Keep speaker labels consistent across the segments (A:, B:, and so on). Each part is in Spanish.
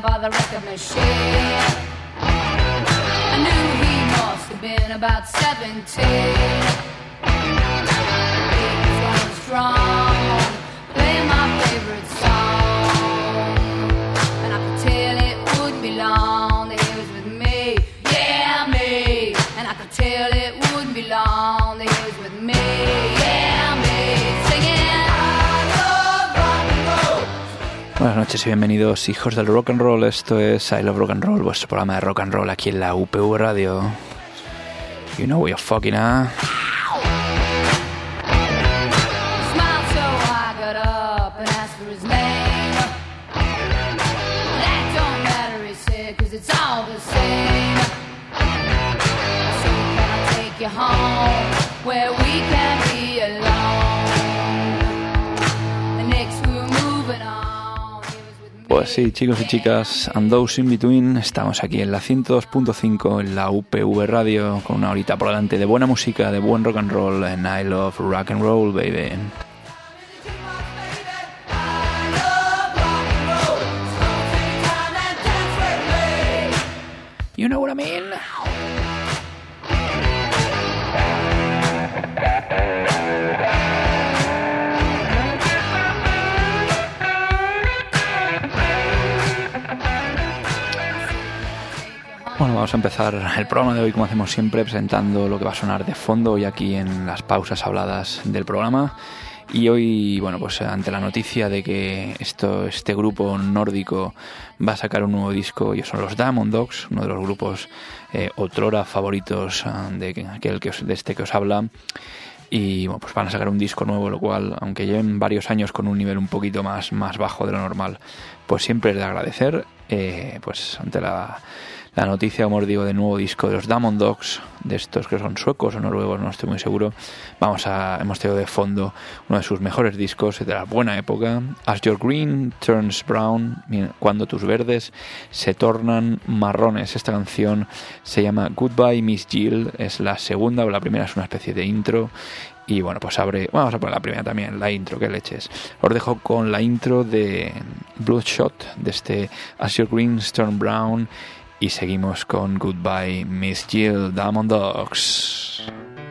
A: by the record machine. I knew he must have been about 17. He was going strong, playing my favorite song, and I could tell it wouldn't be long that he was with me, yeah, me. And I could tell it wouldn't be long that he was with me, yeah, me. Singing I love rock and roll.
B: Buenas noches y bienvenidos, hijos del rock and roll. Esto es I Love Rock and Roll, vuestro programa de rock and roll aquí en la UPV Radio. You know we are fucking
A: Smiled so I got up and asked for his name. That don't matter, he said, 'cause it's all the same. So can I take you home where we can be alone? The next we were moving on. He was with me.
B: Pues sí, chicos y chicas, and those in between, estamos aquí en la 102.5 en la UPV Radio con una horita por delante de buena música, de buen rock and roll en I Love Rock and Roll, baby. You know what I mean? Bueno, vamos a empezar el programa de hoy como hacemos siempre, presentando lo que va a sonar de fondo hoy aquí en las pausas habladas del programa. Y hoy, bueno, pues ante la noticia de que este grupo nórdico va a sacar un nuevo disco, ellos son los Diamond Dogs, uno de los grupos otrora favoritos de este que os habla. Y bueno, pues van a sacar un disco nuevo, lo cual, aunque lleven varios años con un nivel un poquito más bajo de lo normal, pues siempre es de agradecer, pues ante la noticia, como os digo, del nuevo disco de los Diamond Dogs, de estos que son suecos o noruegos, no estoy muy seguro. Hemos tenido de fondo uno de sus mejores discos de la buena época, As Your Green Turns Brown, cuando tus verdes se tornan marrones. Esta canción se llama Goodbye Miss Jill, es la segunda, o la primera es una especie de intro. Y bueno, pues vamos a poner la primera también, la intro, que leches. Os dejo con la intro de Bloodshot, de este As Your Green Turns Brown. Y seguimos con Goodbye Miss Jill, Diamond Dogs.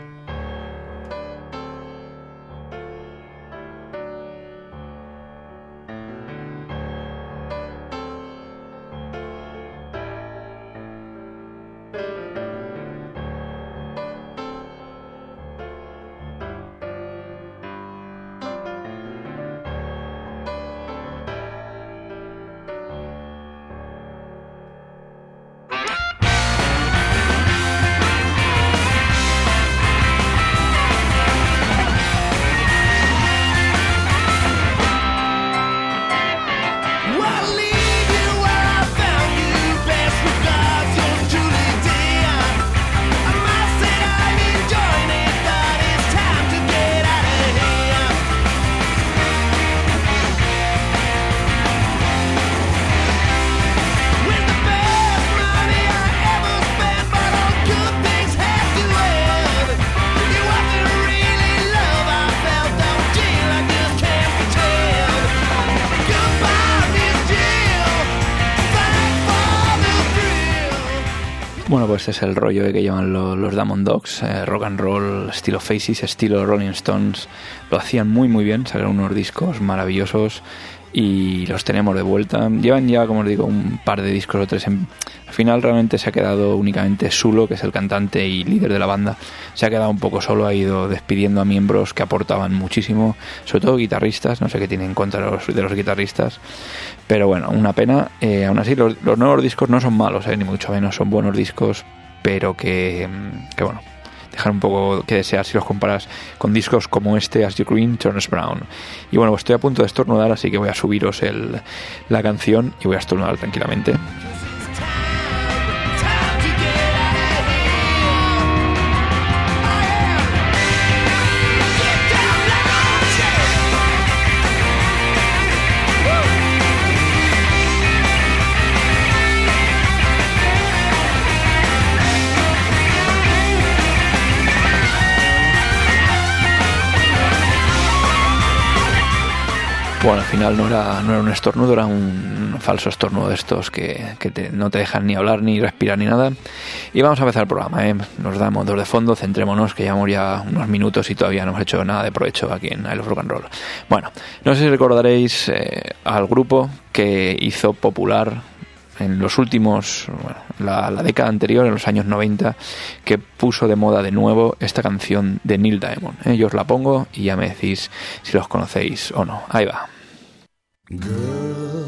B: Bueno, pues este es el rollo que llevan los Diamond Dogs, rock and roll, estilo Faces, estilo Rolling Stones. Lo hacían muy muy bien, sacaron unos discos maravillosos y los tenemos de vuelta. Llevan ya, como os digo, un par de discos o tres. Al final realmente se ha quedado únicamente Sulo, que es el cantante y líder de la banda. Se ha quedado un poco solo, ha ido despidiendo a miembros que aportaban muchísimo, sobre todo guitarristas. No sé qué tienen en contra de los guitarristas, pero bueno, una pena. Aún así los nuevos discos no son malos, ni mucho menos, son buenos discos, pero que bueno, dejar un poco que desear si los comparas con discos como este, As Your Green Turns Brown. Y bueno, pues estoy a punto de estornudar, así que voy a subiros la canción y voy a estornudar tranquilamente. Bueno, al final no era un estornudo, era un falso estornudo de estos que no te dejan ni hablar, ni respirar, ni nada. Y vamos a empezar el programa, ¿eh? Nos damos dos de fondo, centrémonos, que llevamos ya unos minutos y todavía no hemos hecho nada de provecho aquí en I Love Rock and Roll. Bueno, no sé si recordaréis al grupo que hizo popular en los últimos, la década anterior, en los años 90, que puso de moda de nuevo esta canción de Neil Diamond. Yo os la pongo y ya me decís si los conocéis o no. Ahí va.
C: Girl,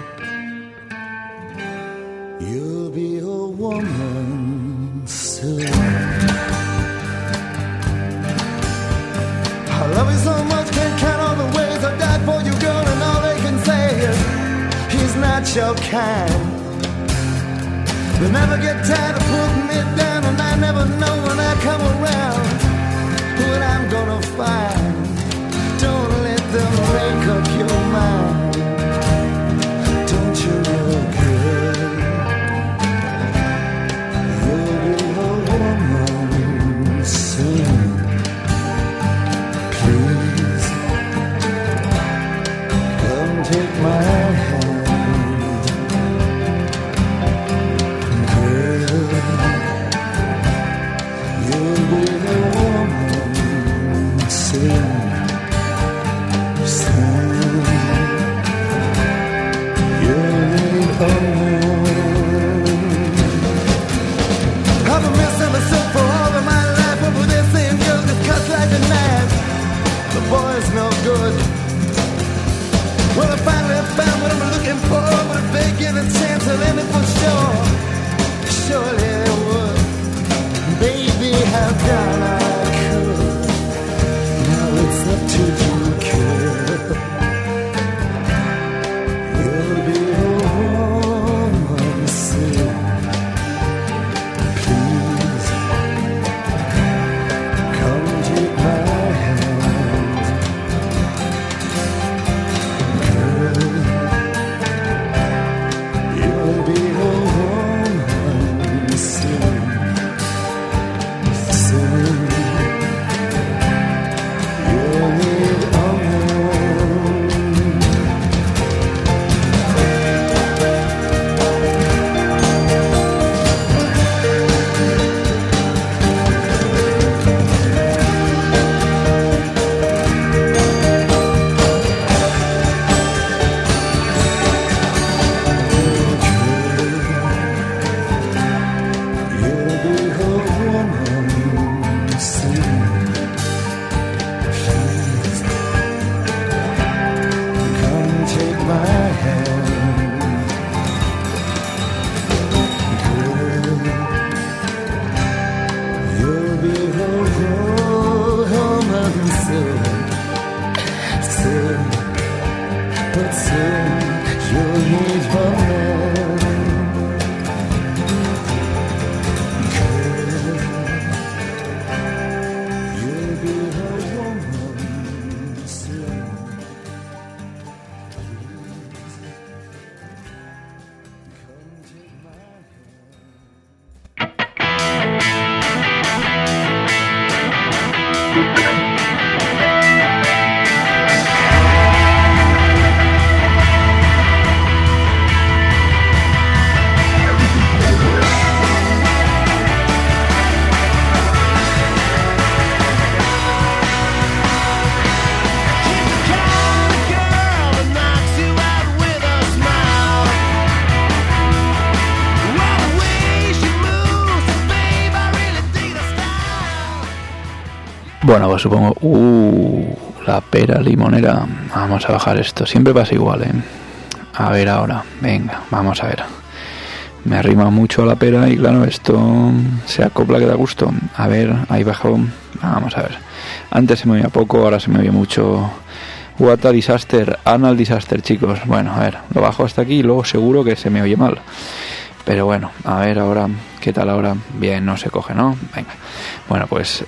C: you'll be a woman soon. I love you so much, can't count all the ways I died for you, girl, and all they can say is he's not your kind. They never get tired of putting me down, and I never know when I come around what I'm gonna find. Don't let them make up your mind. Don't you know, girl, you'll be a woman soon. Please, come take my hand. Boy's no good. Well, I finally found what I'm looking for, but if they give a chance, I'll end it for sure. Surely they would. Baby, I've done all I could. Now it's up to you, kid. You'll be a woman soon. Please, come take my hand.
B: Bueno, pues supongo... la pera limonera. Vamos a bajar esto. Siempre pasa igual, ¿eh? A ver ahora. Venga, vamos a ver. Me arrima mucho a la pera y claro, esto se acopla que da gusto. A ver, ahí bajo. Vamos a ver. Antes se me oía poco, ahora se me oye mucho. What a disaster. Anal disaster, chicos. Bueno, a ver, lo bajo hasta aquí y luego seguro que se me oye mal. Pero bueno, a ver ahora, ¿qué tal ahora? Bien, no se coge, ¿no? Venga. Bueno, pues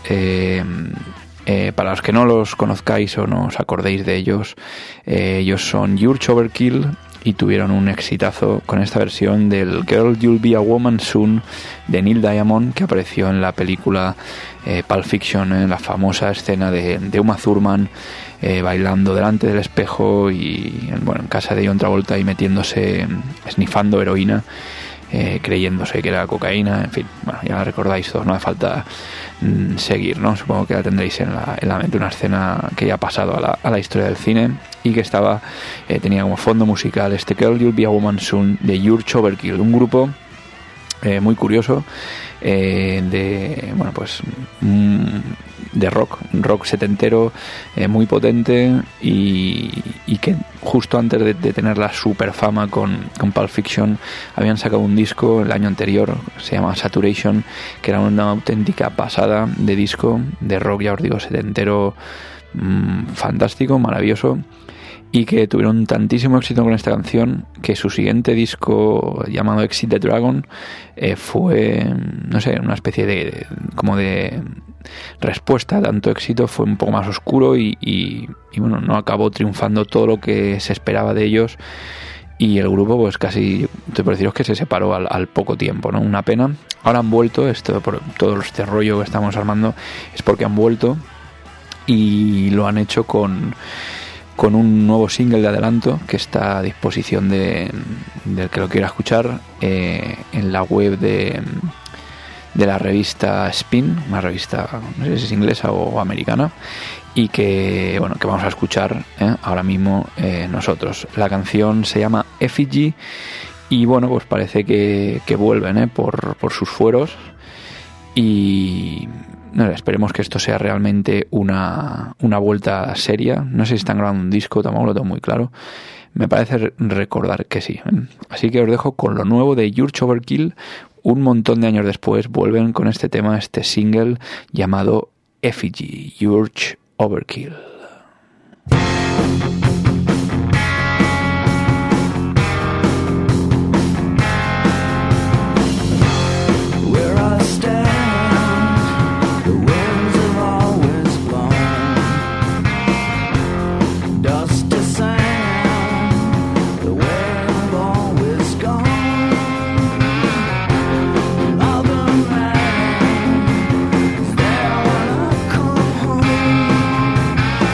B: para los que no los conozcáis o no os acordéis de ellos, ellos son Urge Overkill y tuvieron un exitazo con esta versión del Girl You'll Be a Woman Soon de Neil Diamond, que apareció en la película Pulp Fiction, en la famosa escena de Uma Thurman bailando delante del espejo y bueno, en casa de John Travolta y metiéndose, snifando heroína, creyéndose que era cocaína. En fin, bueno, ya la recordáis todos, no hace falta seguir, ¿no? Supongo que la tendréis en la mente, una escena que ya ha pasado a la historia del cine y que tenía como fondo musical este Girl You'll Be a Woman Soon de Urge Overkill, un grupo muy curioso de rock setentero, muy potente y que justo antes de tener la super fama con Pulp Fiction habían sacado un disco el año anterior, se llama Saturation, que era una auténtica pasada de disco de rock, ya os digo, setentero, fantástico, maravilloso, y que tuvieron tantísimo éxito con esta canción que su siguiente disco, llamado Exit the Dragon, fue, no sé, una especie de respuesta a tanto éxito. Fue un poco más oscuro y bueno, no acabó triunfando todo lo que se esperaba de ellos, y el grupo pues casi, estoy por deciros que se separó al poco tiempo, ¿no? Una pena. Ahora han vuelto, esto por todo este rollo que estamos armando es porque han vuelto, y lo han hecho con un nuevo single de adelanto que está a disposición del que lo quiera escuchar en la web de la revista Spin, una revista, no sé si es inglesa o americana, y que vamos a escuchar ahora mismo nosotros. La canción se llama Effigy y bueno, pues parece que vuelven por sus fueros, y no, esperemos que esto sea realmente una vuelta seria. No sé si están grabando un disco, tampoco lo tengo muy claro. Me parece recordar que sí. Así que os dejo con lo nuevo de Urge Overkill. Un montón de años después vuelven con este tema, este single llamado Effigy, Urge Overkill.
C: There when I come home.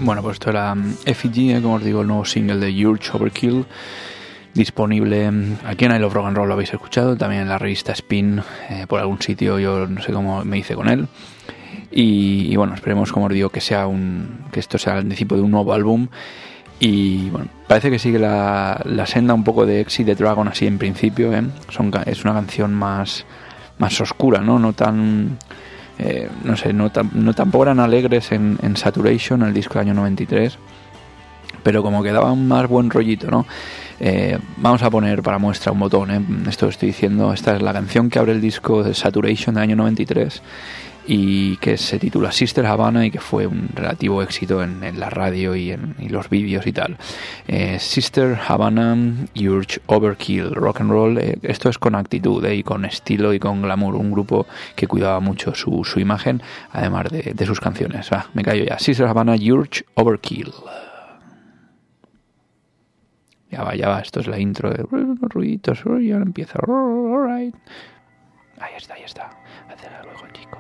B: Bueno, pues esto era Effigy, como os digo, el nuevo single de Urge Overkill, disponible aquí en I Love Rock and Roll, lo habéis escuchado, también en la revista Spin, por algún sitio, yo no sé cómo me hice con él. Y bueno, esperemos, como os digo, que esto sea el anticipo de un nuevo álbum. Y bueno, parece que sigue la senda un poco de Exit the Dragon así en principio, ¿eh? Es una canción más oscura, ¿no? No tan... no sé, no tampoco eran alegres en Saturation, el disco del año 93, pero como que daba un más buen rollito, ¿no? Vamos a poner para muestra un botón, esto estoy diciendo, esta es la canción que abre el disco de Saturation del año 93 y que se titula Sister Havana y que fue un relativo éxito en la radio y los vídeos y tal. Sister Havana, Urge Overkill, rock and roll, esto es con actitud y con estilo y con glamour, un grupo que cuidaba mucho su imagen, además de sus canciones. Me callo ya. Sister Havana, Urge Overkill. Ya va, esto es la intro de ruiditos, y ahora empieza. All right. Ahí está. Hacedlo luego, chicos.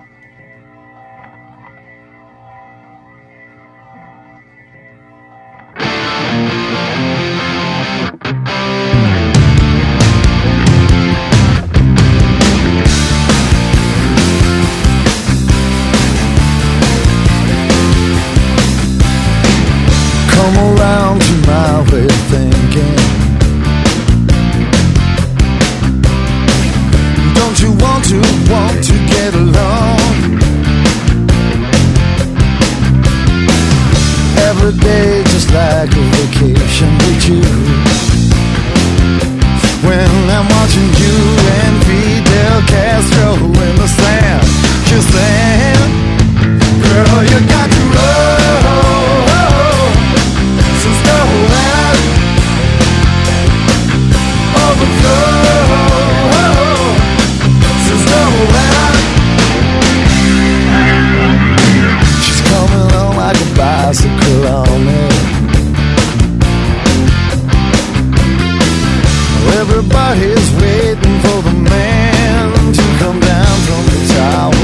C: Come around to my way of thinking. Don't you want to get along? Every day just like a vacation with you. When I'm watching you and Fidel Castro in the sand, just saying, girl, you got to roll some stuff out overflow. Some stuff out. She's coming on like a bicycle on me. Everybody's waiting for the man to come down from the tower.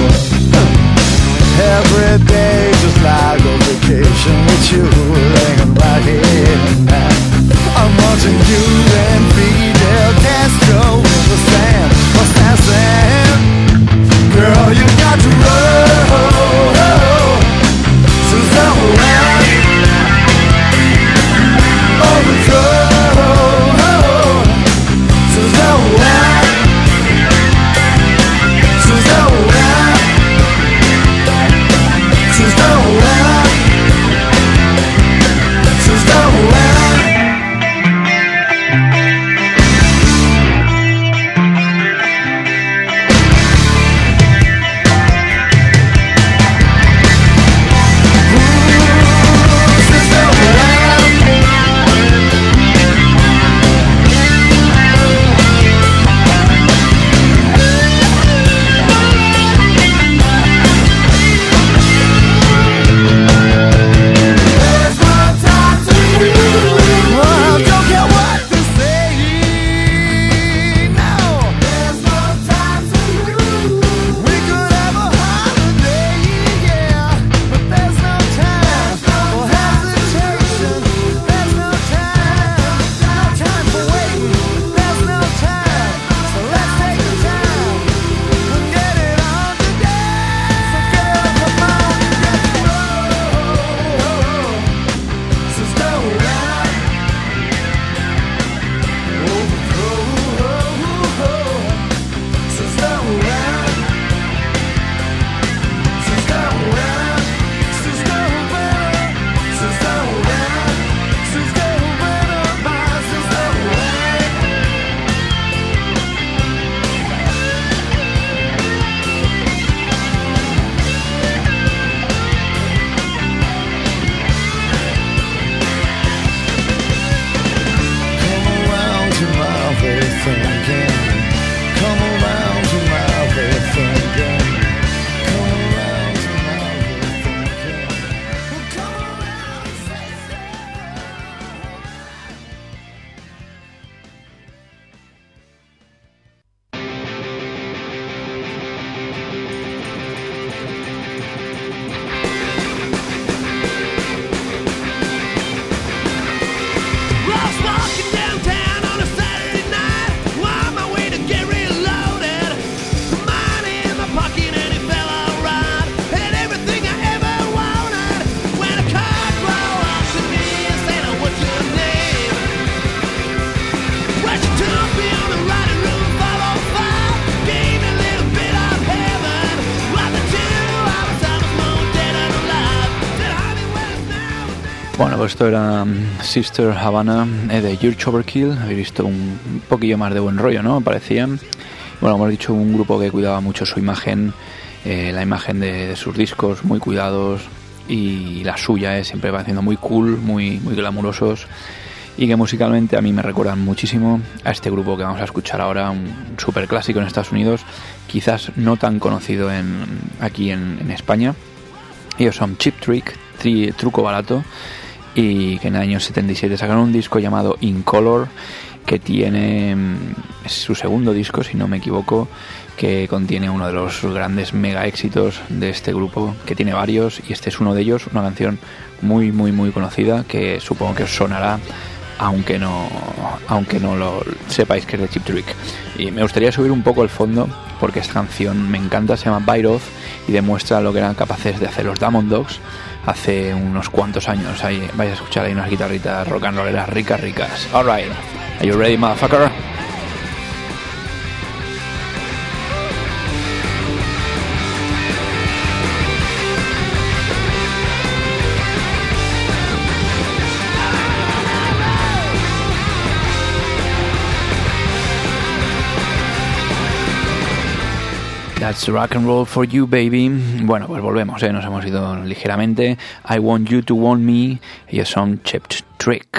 B: Bueno, pues esto era Sister Havana de Church Overkill. Habéis visto un poquillo más de buen rollo, ¿no? Parecían. Bueno, hemos dicho, un grupo que cuidaba mucho su imagen, la imagen de sus discos, muy cuidados, y la suya siempre pareciendo muy cool, muy glamurosos, y que musicalmente a mí me recuerdan muchísimo a este grupo que vamos a escuchar ahora, un super clásico en Estados Unidos, quizás no tan conocido aquí en España. Ellos son Cheap Trick, truco barato, y que en el año 77 sacaron un disco llamado In Color, que es su segundo disco, si no me equivoco, que contiene uno de los grandes mega éxitos de este grupo, que tiene varios, y este es uno de ellos, una canción muy muy muy conocida que supongo que os sonará, aunque no lo sepáis que es de Cheap Trick. Y me gustaría subir un poco el fondo porque esta canción me encanta, se llama Bite Off, y demuestra lo que eran capaces de hacer los Diamond Dogs hace unos cuantos años. Ahí vais a escuchar ahí unas guitarritas rock and rolleras ricas. Alright, are you ready, motherfucker? That's rock and roll for you, baby. Bueno, pues volvemos, nos hemos ido ligeramente. I Want You to Want Me. Ellos son Cheap Trick.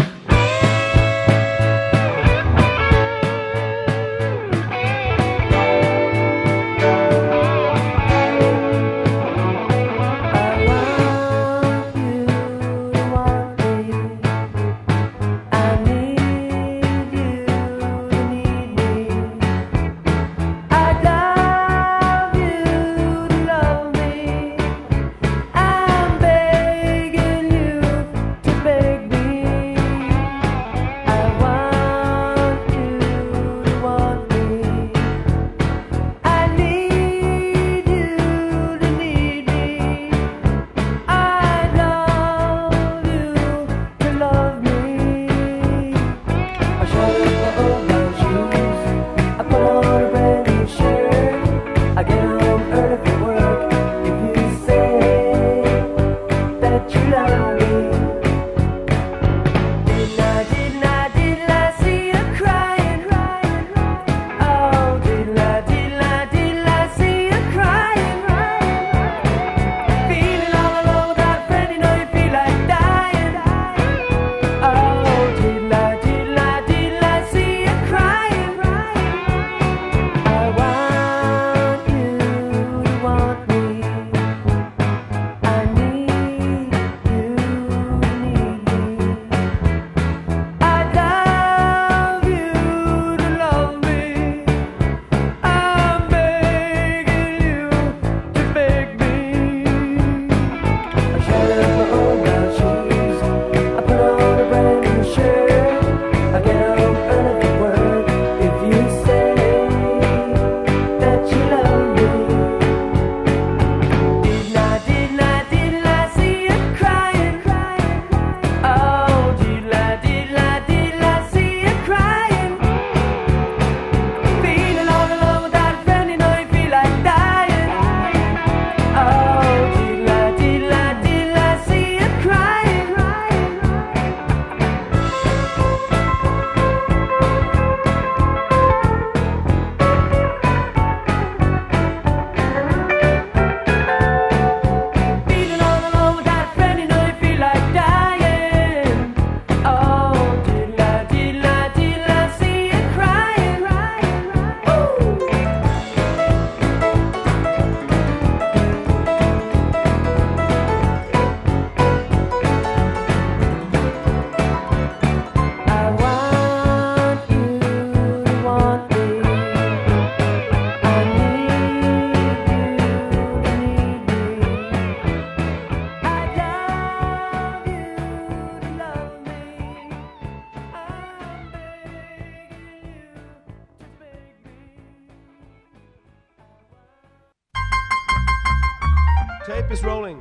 D: Tape is rolling.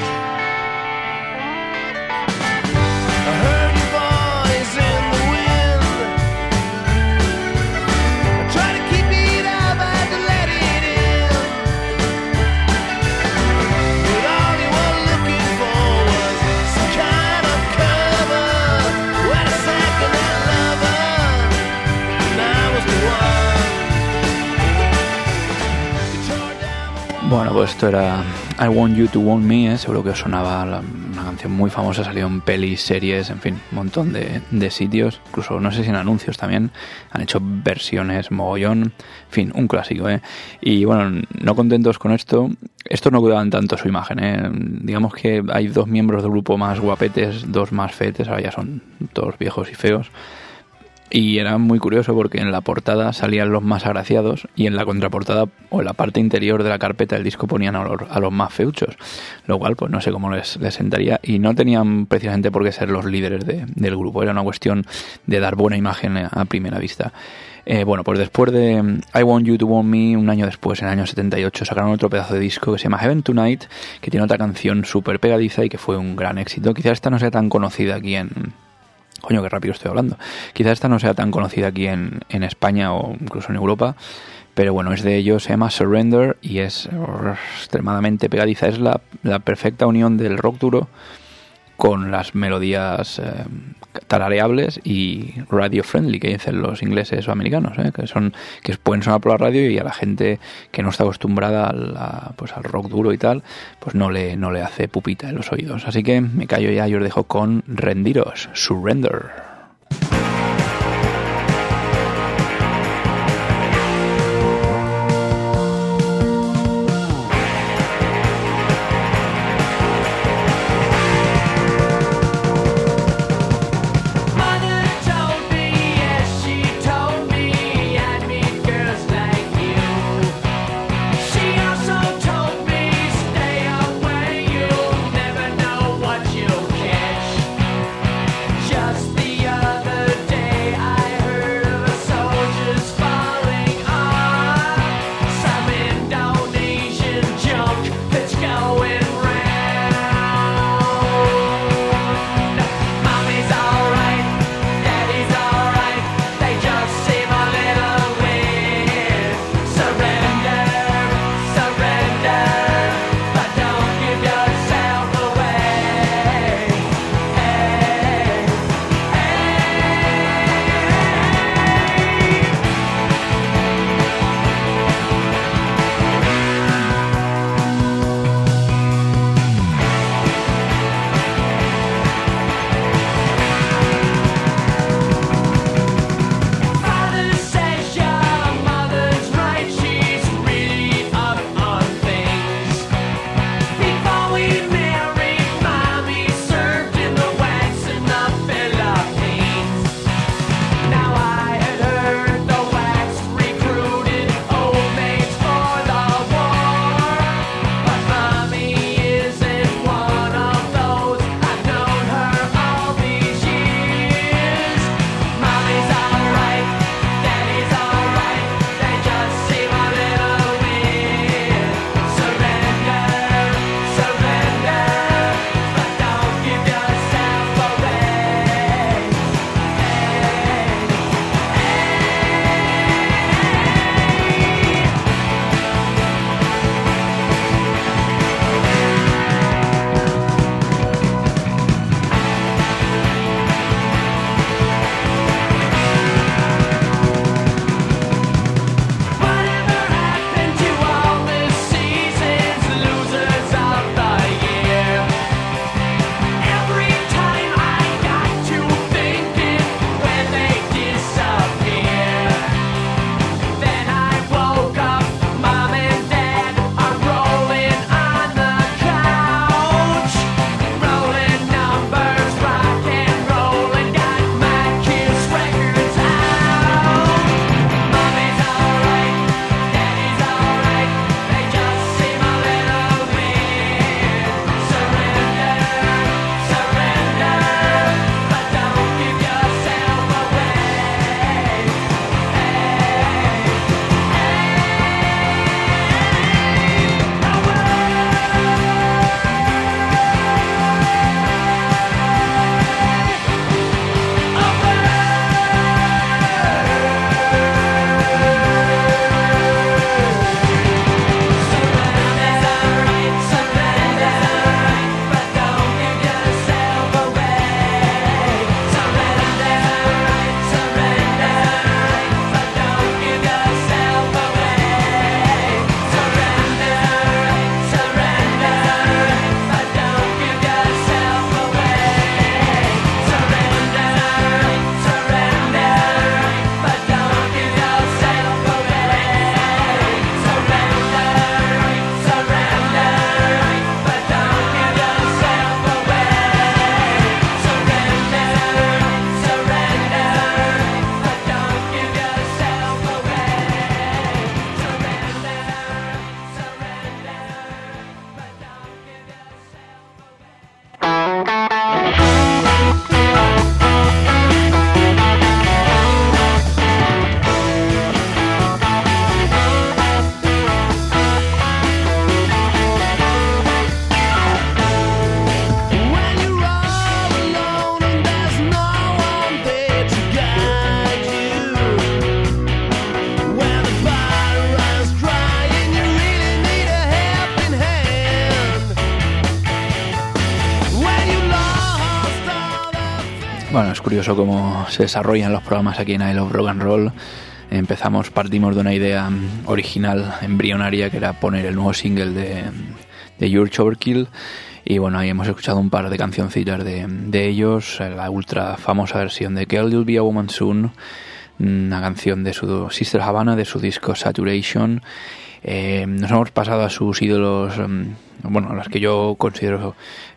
C: I heard your voice in the wind.
B: Bueno, pues esto era I Want You to Want Me, seguro que os sonaba una canción muy famosa, salió en pelis, series, en fin, un montón de sitios, incluso no sé si en anuncios también, han hecho versiones mogollón, en fin, un clásico, Y bueno, no contentos con esto, estos no cuidaban tanto su imagen, digamos que hay 2 miembros del grupo más guapetes, 2 más fetes, ahora ya son todos viejos y feos. Y era muy curioso porque en la portada salían los más agraciados y en la contraportada o en la parte interior de la carpeta del disco ponían a los más feuchos, lo cual pues no sé cómo les sentaría, y no tenían precisamente por qué ser los líderes del grupo, era una cuestión de dar buena imagen a primera vista. Bueno, pues después de I Want You to Want Me, un año después, en el año 78, sacaron otro pedazo de disco que se llama Heaven Tonight, que tiene otra canción súper pegadiza y que fue un gran éxito. Quizás esta no sea tan conocida aquí en... Coño, qué rápido estoy hablando. Quizás esta no sea tan conocida aquí en España o incluso en Europa, pero bueno, es de ellos, se llama Surrender y es extremadamente pegadiza. Es la perfecta unión del rock duro con las melodías tarareables y radio friendly que dicen los ingleses o americanos, que pueden sonar por la radio y a la gente que no está acostumbrada al rock duro y tal, pues no le hace pupita en los oídos. Así que me callo ya y os dejo con Rendiros, Surrender.
D: The
B: curioso cómo se desarrollan los programas aquí en I Love Rock and Roll. Partimos de una idea original, embrionaria, que era poner el nuevo single de George Overkill. Y bueno, ahí hemos escuchado un par de cancioncitas de ellos, la ultra famosa versión de Girl You'll Be a Woman Soon, una canción de su Sister Havana, de su disco Saturation. Nos hemos pasado a sus ídolos, bueno, a los que yo considero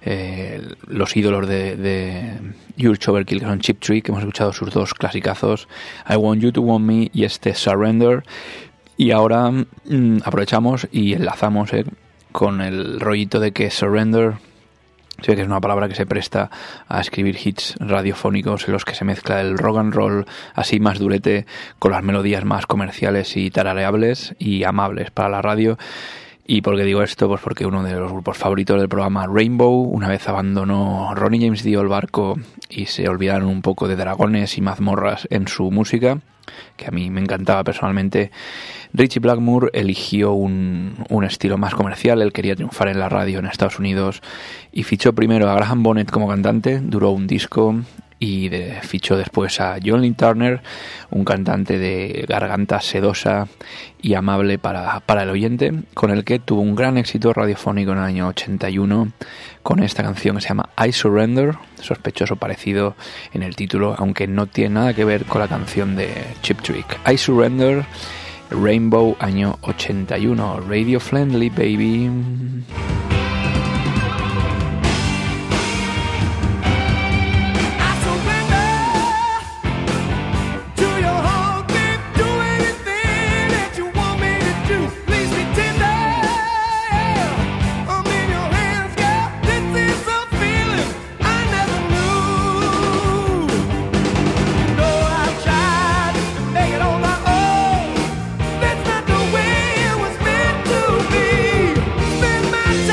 B: los ídolos de George Overkill, que son Cheap Trick, que hemos escuchado sus dos clasicazos, I Want You to Want Me y Surrender. Y ahora aprovechamos y enlazamos con el rollito de que Surrender, sí que es una palabra que se presta a escribir hits radiofónicos en los que se mezcla el rock and roll así más durete con las melodías más comerciales y tarareables y amables para la radio. ¿Y por qué digo esto? Pues porque uno de los grupos favoritos del programa, Rainbow, una vez abandonó Ronnie James Dio el barco y se olvidaron un poco de dragones y mazmorras en su música, que a mí me encantaba personalmente, Ritchie Blackmore eligió un estilo más comercial. Él quería triunfar en la radio en Estados Unidos y fichó primero a Graham Bonnet como cantante, duró un disco, y fichó después a John Lynn Turner, un cantante de garganta sedosa y amable para el oyente, con el que tuvo un gran éxito radiofónico en el año 81 con esta canción que se llama I Surrender, sospechoso parecido en el título, aunque no tiene nada que ver con la canción de Cheap Trick. I Surrender, Rainbow, año 81, Radio Friendly, baby.
C: My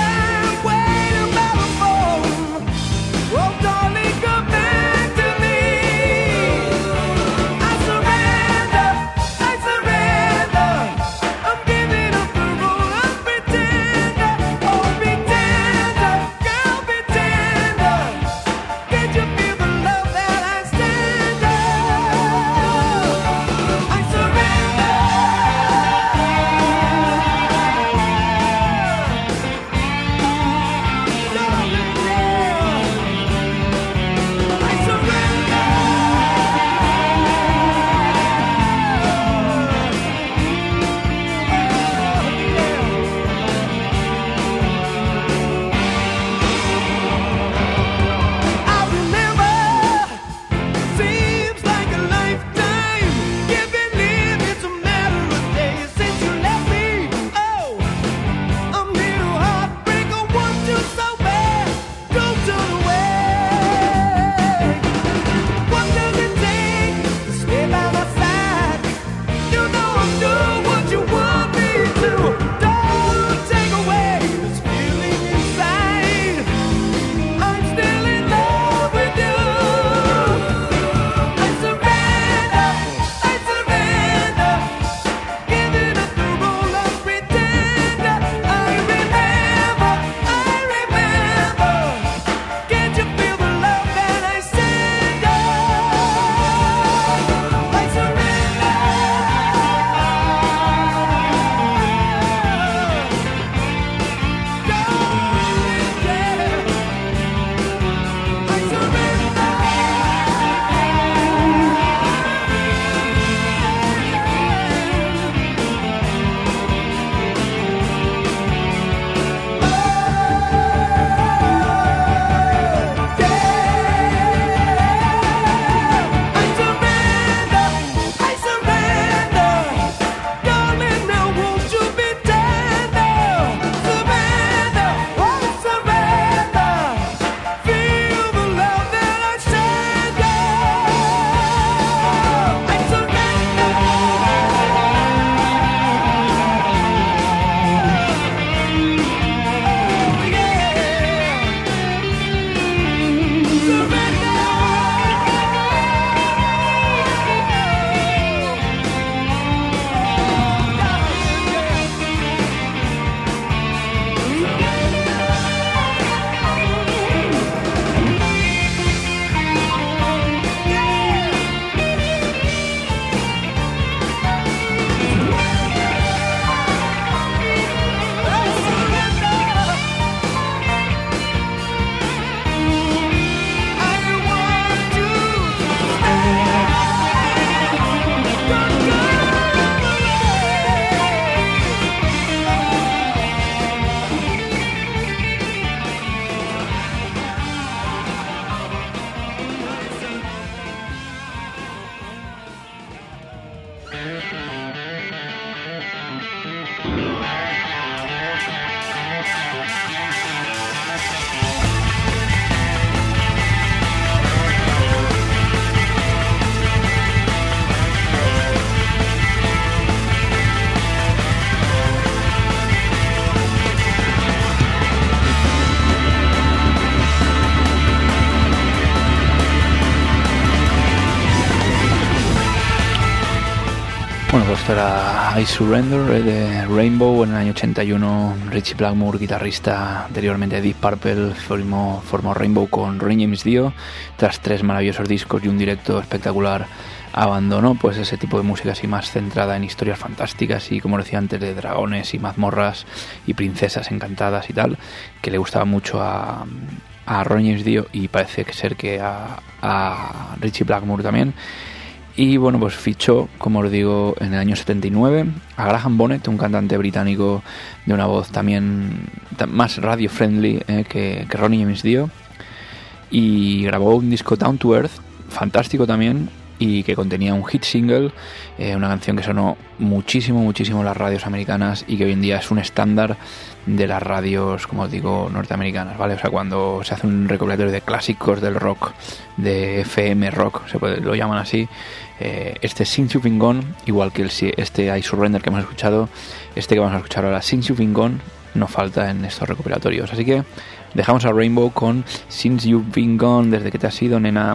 B: Bueno, pues esto era I Surrender de Rainbow. En el año 81 Ritchie Blackmore, guitarrista anteriormente de Deep Purple, formó Rainbow con Ronnie James Dio. Tras 3 maravillosos discos y un directo espectacular, abandonó pues ese tipo de música así más centrada en historias fantásticas y, como decía antes, de dragones y mazmorras y princesas encantadas y tal, que le gustaba mucho a Ronnie James Dio, y parece ser que a Ritchie Blackmore también. Y bueno, pues fichó, como os digo, en el año 79 a Graham Bonnet, un cantante británico de una voz también más radio-friendly que Ronnie James Dio, y grabó un disco, Down to Earth, fantástico también, y que contenía un hit single, una canción que sonó muchísimo en las radios americanas y que hoy en día es un estándar de las radios, como os digo, norteamericanas, ¿vale? O sea, cuando se hace un recopilatorio de clásicos del rock, de FM rock, lo llaman así, este Since You've Been Gone, igual que este I Surrender que hemos escuchado, este que vamos a escuchar ahora, Since You've Been Gone, no falta en estos recopilatorios. Así que dejamos a Rainbow con Since You've Been Gone, desde que te has ido, nena.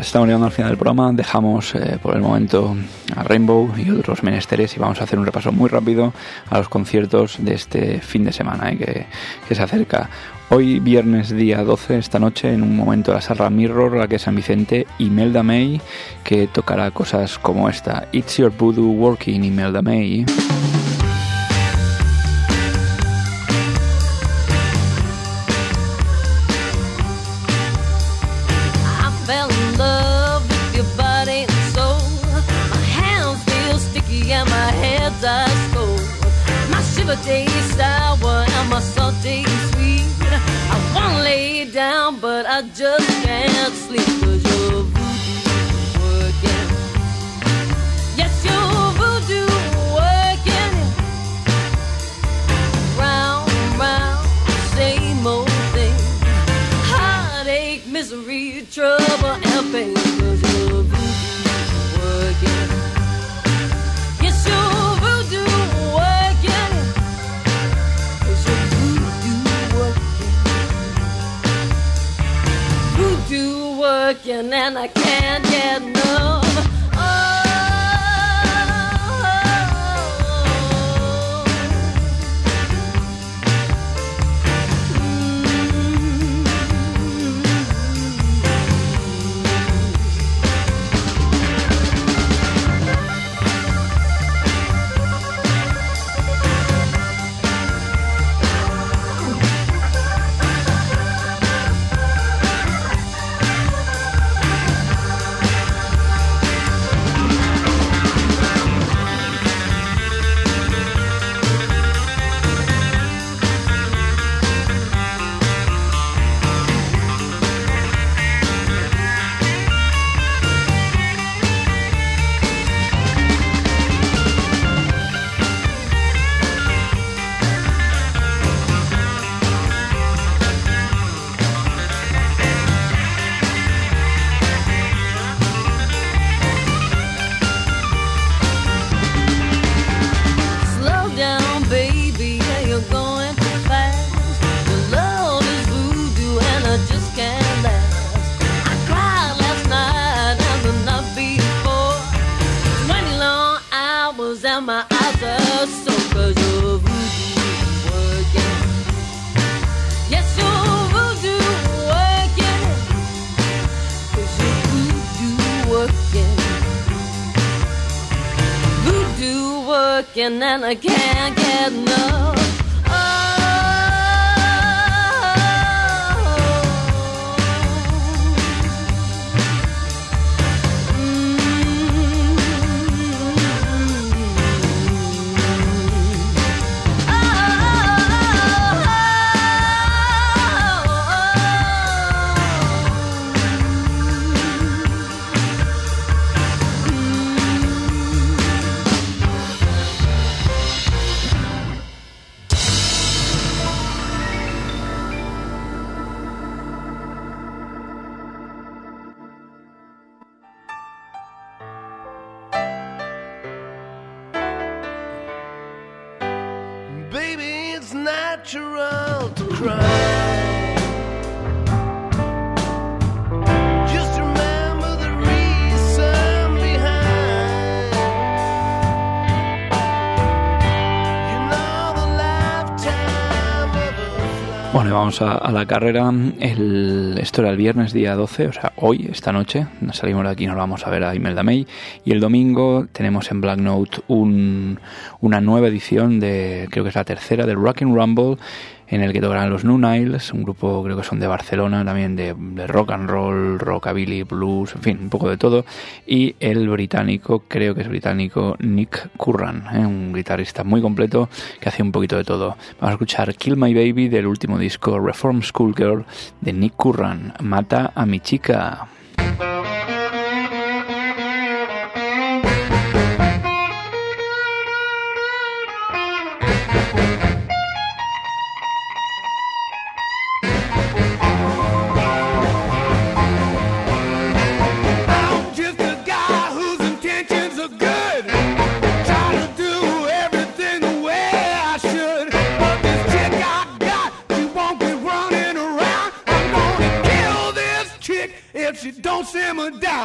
B: mientras estamos llegando al final del programa, dejamos por el momento a Rainbow y otros menesteres y vamos a hacer un repaso muy rápido a los conciertos de este fin de semana que se acerca. Hoy, viernes día 12, esta noche, en un momento, la Sala Mirror, la que es San Vicente, Imelda May, que tocará cosas como esta. It's Your Voodoo Working, Imelda May.
D: Days sour and my salty sweet. I wanna lay down, but I just can't sleep. 'Cause your voodoo working. Yes, your voodoo working. Round and round, same old thing. Heartache, misery, trouble and pain. 'Cause your voodoo working. Yes, your voodoo working. Voodoo working and I can't get enough. And I can't get enough.
B: Bueno, vamos a la carrera. Esto era el viernes día 12, o sea, hoy, esta noche. Nos salimos de aquí y nos vamos a ver a Imelda May. Y el domingo tenemos en Black Note una nueva edición de, creo que es la tercera, del Rock and Rumble, en el que tocarán los New Niles, un grupo creo que son de Barcelona, también de rock and roll, rockabilly, blues, en fin, un poco de todo, y el británico, creo que es británico, Nick Curran, un guitarrista muy completo que hace un poquito de todo. Vamos a escuchar Kill My Baby del último disco Reform Schoolgirl de Nick Curran, Mata a mi chica.
C: Don't simmer down.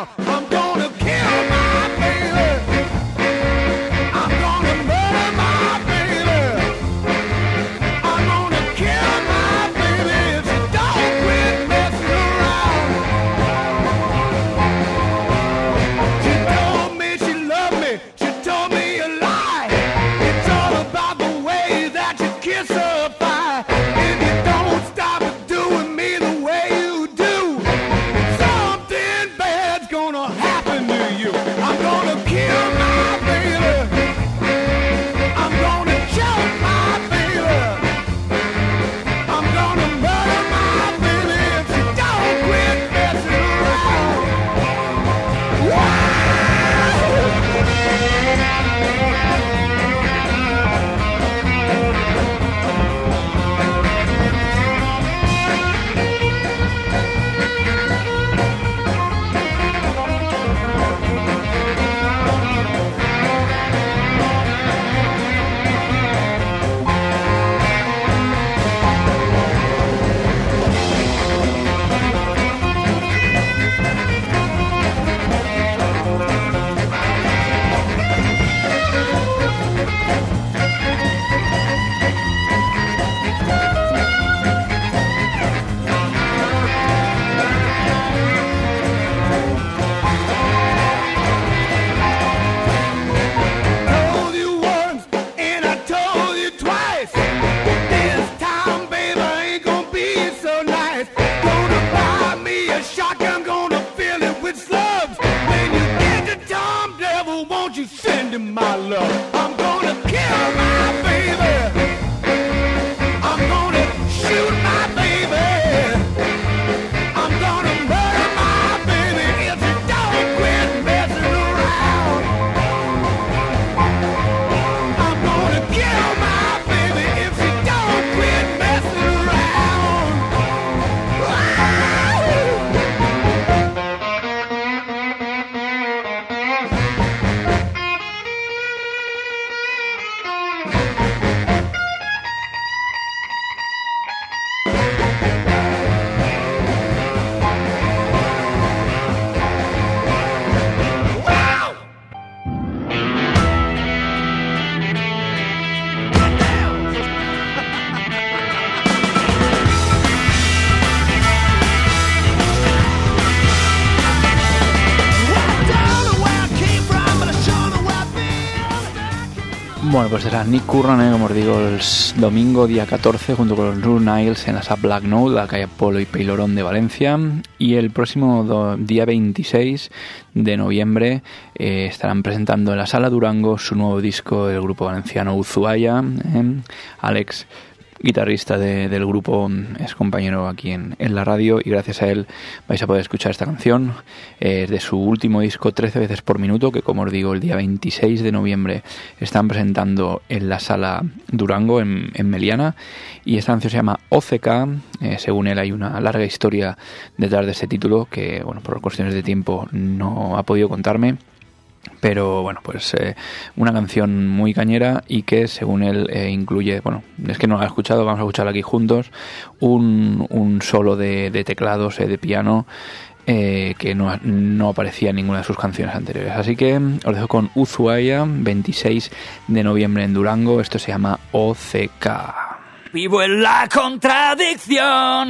B: Bueno, pues será Nick Curran, como os digo, el domingo día 14 junto con los Blue Niles en la Sala Black Note, la calle Polo y Peilorón de Valencia, y el próximo día 26 de noviembre estarán presentando en la Sala Durango su nuevo disco del grupo valenciano Ushuaia. Alex, guitarrista del grupo, es compañero aquí en la radio, y gracias a él vais a poder escuchar esta canción. Es de su último disco 13 veces por minuto, que como os digo el día 26 de noviembre están presentando en la Sala Durango en Meliana, y esta canción se llama OCK. Según él hay una larga historia detrás de este título que, bueno, por cuestiones de tiempo no ha podido contarme. Pero bueno, pues una canción muy cañera y que según él incluye, bueno, es que no la he escuchado, vamos a escucharla aquí juntos, un solo de teclados, de piano, que no aparecía en ninguna de sus canciones anteriores. Así que os dejo con Ushuaia, 26 de noviembre en Durango. Esto se llama OCK.
E: Vivo en la contradicción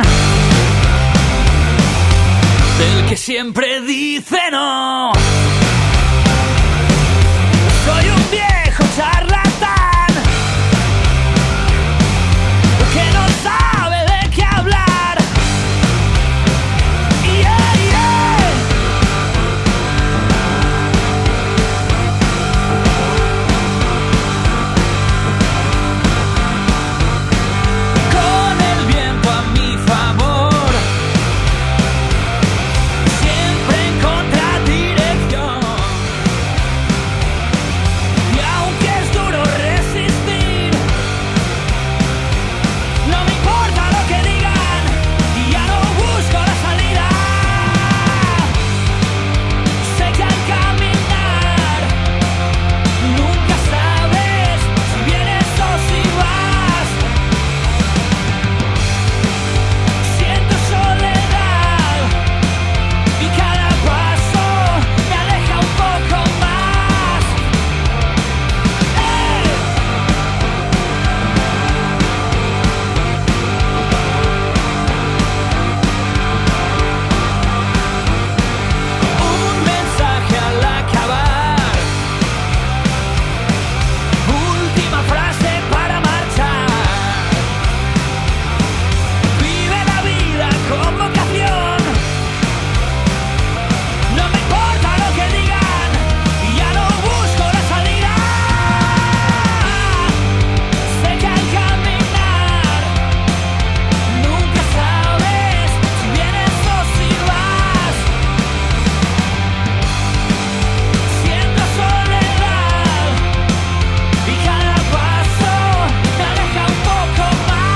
E: del que siempre dice no. Soy un viejo charlatán que no sabe de qué hablar. Yeah, yeah. Con el viento a mi favor, siempre en contradirección. Y aunque es duro resistir, no me importa lo que digan, y ya no busco la salida. Sé que al caminar nunca sabes si vienes o si vas. Siento soledad y cada paso me aleja un poco más. Un mensaje al acabar, última frase para marchar. Vive la vida con vocación, no me importa lo que digan, y ya no busco la salida. Sé que al caminar nunca sabes si vienes o si vas. Siento soledad y cada paso me aleja un poco más.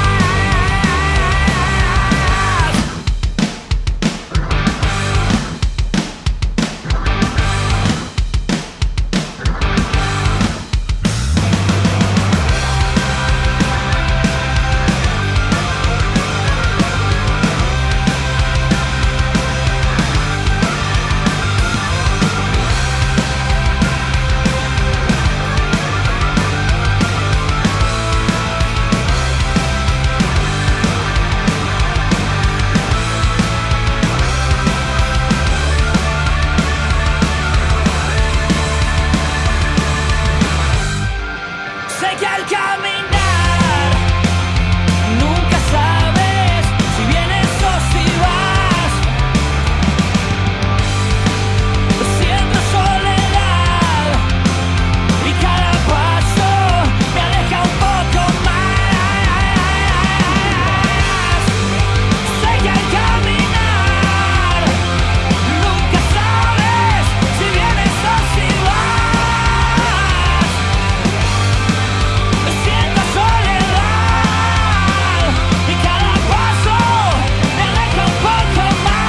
E: Sé que al caminar nunca sabes si vienes o si vas. Siento soledad y cada paso me aleja un poco más. Sé que al caminar nunca sabes si vienes o si vas. Siento soledad y cada paso me aleja un poco más.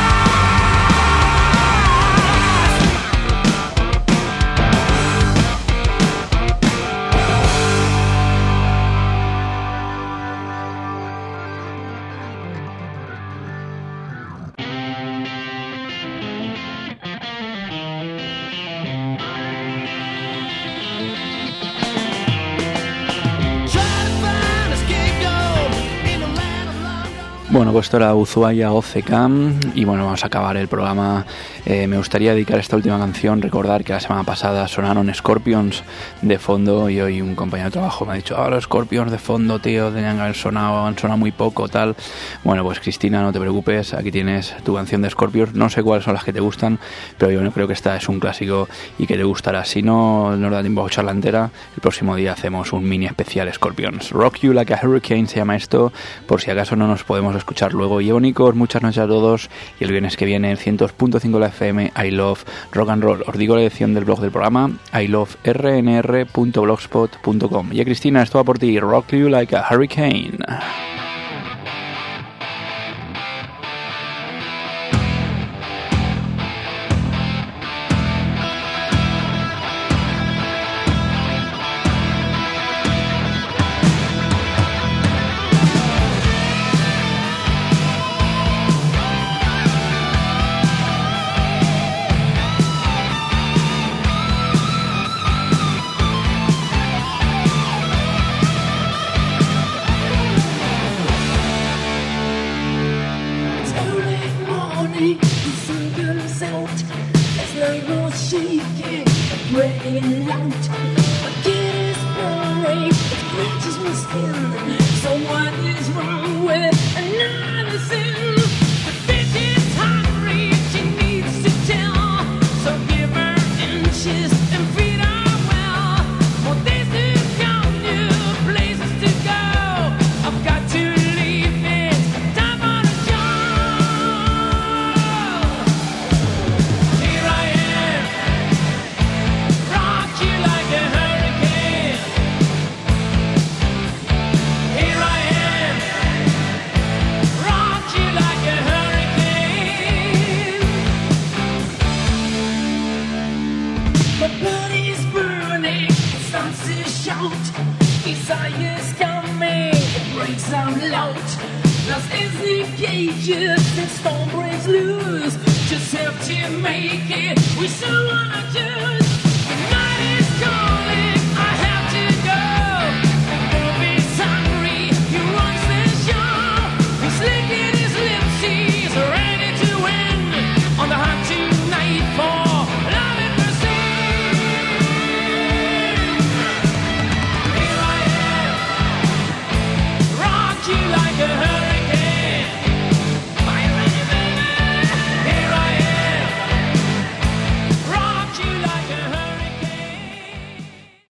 B: Bueno, pues esto era Ushuaia OCK, y bueno, vamos a acabar el programa Me gustaría dedicar esta última canción, recordar que la semana pasada sonaron Scorpions de fondo y hoy un compañero de trabajo me ha dicho, los Scorpions de fondo, tío, tenían que haber sonado, han sonado muy poco, tal. Bueno, pues Cristina, no te preocupes, aquí tienes tu canción de Scorpions, no sé cuáles son las que te gustan, pero yo creo que esta es un clásico y que te gustará. Si no nos da tiempo a escucharla entera, el próximo día hacemos un mini especial Scorpions. Rock You Like a Hurricane se llama esto, por si acaso no nos podemos escuchar luego. Iónicos, muchas noches a todos y el viernes que viene en 100.5 la FM, I Love Rock and Roll. Os digo la edición del blog del programa, iloverrnr.blogspot.com. Y Cristina, esto va por ti, Rock You Like a Hurricane.
E: Storm breaks loose, just have to make it. We still wanna just